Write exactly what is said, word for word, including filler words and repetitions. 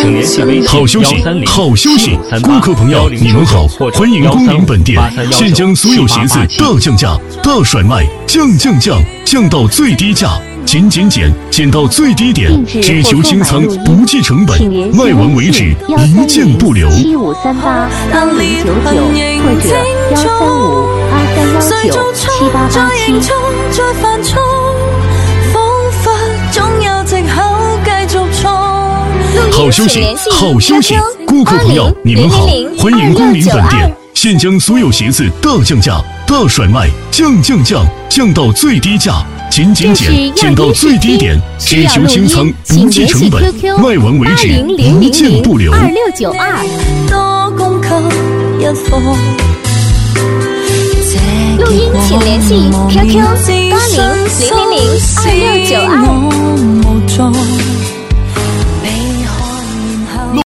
请联系微信好消息，好消息！顾客朋友，你们好，欢迎光临本店，现将所有鞋子大降价、大甩卖，降降降，降到最低价。减减减，减到最低点，只求清仓，不计成本，卖完为止，一件不留。 七五三八八零九九或者幺三五二三幺九七八八七。 好消息，好消息！顾客朋友，你们好，欢迎光临本店，现将所有鞋子大降价、大甩卖，降降降，降到最低价。减减减，减到最低点，只求清仓，不计成本，卖完为止，一件不留。 二六九二。录音请联系 Q Q 八零零零零二六九二。